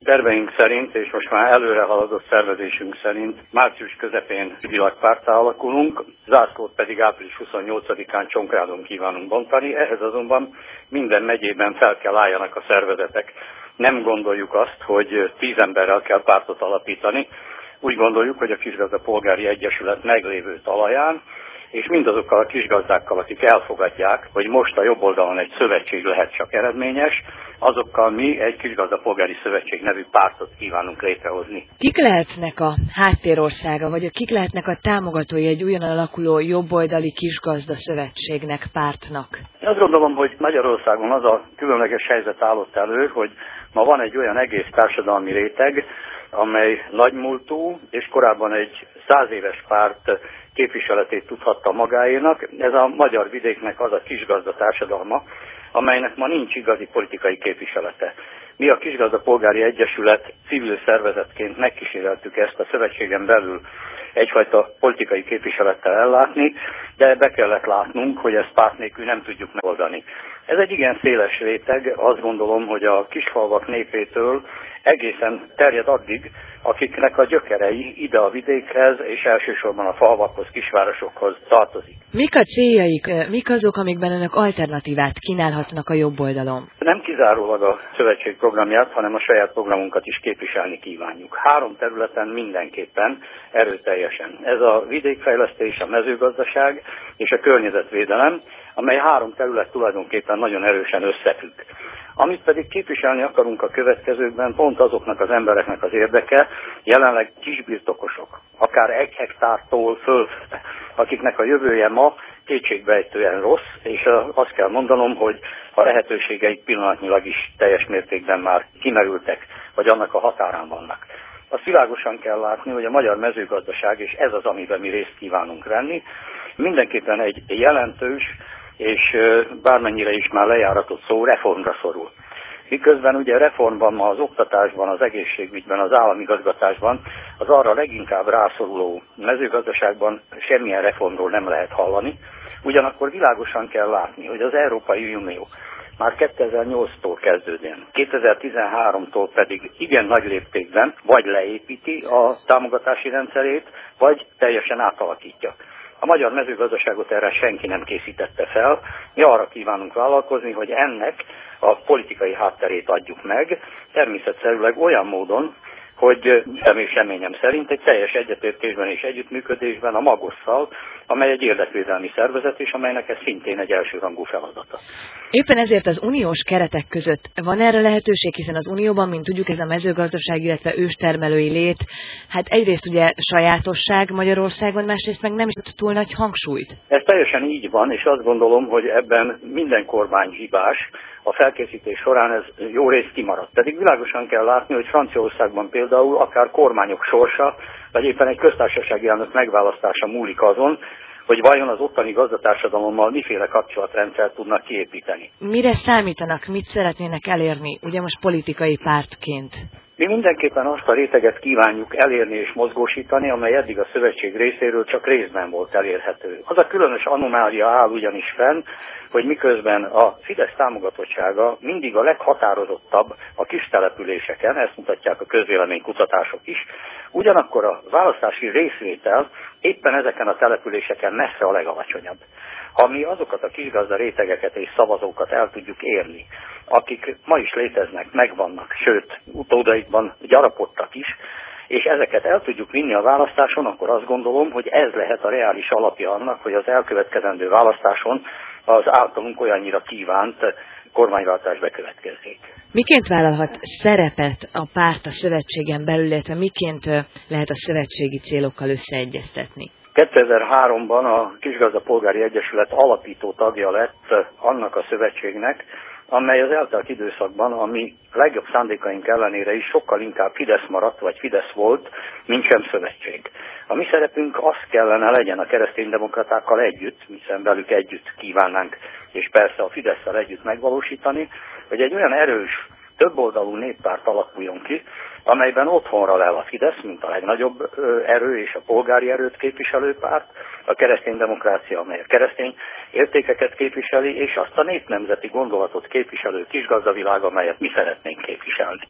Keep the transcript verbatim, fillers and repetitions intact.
Terveink szerint, és most már előre haladott szervezésünk szerint március közepén világpárttá alakulunk, zászlót pedig április huszonnyolcadikán Csonkrádon kívánunk bontani, ehhez azonban minden megyében fel kell álljanak a szervezetek. Nem gondoljuk azt, hogy tíz emberrel kell pártot alapítani, úgy gondoljuk, hogy a Kisgazda Polgári Egyesület meglévő talaján, és mindazokkal a kisgazdákkal, akik elfogadják, hogy most a jobb oldalon egy szövetség lehet csak eredményes, azokkal mi egy Kisgazda Polgári Szövetség nevű pártot kívánunk létrehozni. Kik lehetnek a háttérországa, vagy kik lehetnek a támogatói egy újonnan alakuló jobboldali Kisgazda Szövetségnek, pártnak? Én azt gondolom, hogy Magyarországon az a különleges helyzet állott elő, hogy ma van egy olyan egész társadalmi réteg, amely nagymúltú, és korábban egy száz éves párt képviseletét tudhatta magáénak. Ez a magyar vidéknek az a kisgazda társadalma, amelynek ma nincs igazi politikai képviselete. Mi a Kisgazda Polgári Egyesület civil szervezetként megkíséreltük ezt a szövetségen belül egyfajta politikai képviselettel ellátni, de be kellett látnunk, hogy ezt párt nélkül nem tudjuk megoldani. Ez egy igen széles réteg, azt gondolom, hogy a kisfalvak népétől egészen terjed addig, akiknek a gyökerei ide a vidékhez, és elsősorban a falvakhoz, kisvárosokhoz tartozik. Mik a céljaik, mik azok, amikben önök alternatívát kínálhatnak a jobb oldalon? Nem kizárólag a szövetség programját, hanem a saját programunkat is képviselni kívánjuk. Három területen mindenképpen erőteljesen. Ez a vidékfejlesztés, a mezőgazdaság és a környezetvédelem, amely három terület tulajdonképpen nagyon erősen összefügg. Amit pedig képviselni akarunk a következőkben, pont azoknak az embereknek az érdeke, jelenleg kisbirtokosok, akár egy hektártól fölfele, akiknek a jövője ma kétségbejtően rossz, és azt kell mondanom, hogy a lehetőségeik pillanatnyilag is teljes mértékben már kimerültek, vagy annak a határán vannak. Azt világosan kell látni, hogy a magyar mezőgazdaság, és ez az, amiben mi részt kívánunk venni, mindenképpen egy jelentős, és bármennyire is már lejáratott szó, reformra szorul. Miközben ugye reformban ma az oktatásban, az egészségügyben, az államigazgatásban, az arra leginkább rászoruló mezőgazdaságban semmilyen reformról nem lehet hallani. Ugyanakkor világosan kell látni, hogy az Európai Unió már kétezer-nyolctól kezdődően, kétezer-tizenháromtól pedig igen nagy léptékben vagy leépíti a támogatási rendszerét, vagy teljesen átalakítja. A magyar mezőgazdaságot erre senki nem készítette fel. Mi arra kívánunk vállalkozni, hogy ennek a politikai hátterét adjuk meg, természetszerűleg olyan módon, hogy személyes reményem szerint egy teljes egyetértésben és együttműködésben a Magosszal, amely egy érdekvédelmi szervezet, és amelynek ez szintén egy elsőrangú feladata. Éppen ezért az uniós keretek között van erre lehetőség, hiszen az unióban, mint tudjuk, ez a mezőgazdaság, illetve őstermelői lét, hát egyrészt ugye sajátosság Magyarországon, másrészt meg nem is túl nagy hangsúlyt. Ez teljesen így van, és azt gondolom, hogy ebben minden kormány hibás. A felkészítés során ez jó rész kimaradt. Pedig világosan kell látni, hogy Franciaországban például akár kormányok sorsa, vagy éppen egy köztársasági elnök megválasztása múlik azon, hogy vajon az ottani gazdatársadalommal miféle kapcsolatrendszert tudnak kiépíteni. Mire számítanak, mit szeretnének elérni, ugye most politikai pártként? Mi mindenképpen azt a réteget kívánjuk elérni és mozgósítani, amely eddig a szövetség részéről csak részben volt elérhető. Az a különös anomália áll ugyanis fenn, hogy miközben a Fidesz támogatottsága mindig a leghatározottabb a kis településeken, ezt mutatják a közvéleménykutatások is, ugyanakkor a választási részvétel éppen ezeken a településeken messze a legalacsonyabb. Ha mi azokat a kisgazda rétegeket és szavazókat el tudjuk érni, akik ma is léteznek, megvannak, sőt, utódaikban gyarapodtak is, és ezeket el tudjuk vinni a választáson, akkor azt gondolom, hogy ez lehet a reális alapja annak, hogy az elkövetkezendő választáson az általunk olyannyira kívánt kormányváltás bekövetkezzék. Miként vállalhat szerepet a párt a szövetségen belül, illetve miként lehet a szövetségi célokkal összeegyeztetni? kétezer-háromban a Kisgazda Polgári Egyesület alapító tagja lett annak a szövetségnek, amely az eltelt időszakban, ami legjobb szándékaink ellenére is sokkal inkább Fidesz maradt, vagy Fidesz volt, mint sem szövetség. A mi szerepünk az kellene legyen a kereszténydemokratákkal együtt, hiszen velük együtt kívánnánk, és persze a Fidesszel együtt megvalósítani, hogy egy olyan erős, többoldalú néppárt alakuljon ki, amelyben otthonra lel a Fidesz, mint a legnagyobb erő és a polgári erőt képviselő párt, a kereszténydemokrácia, amely a keresztény értékeket képviseli, és azt a népnemzeti gondolatot képviselő kisgazdavilág, amelyet mi szeretnénk képviselni.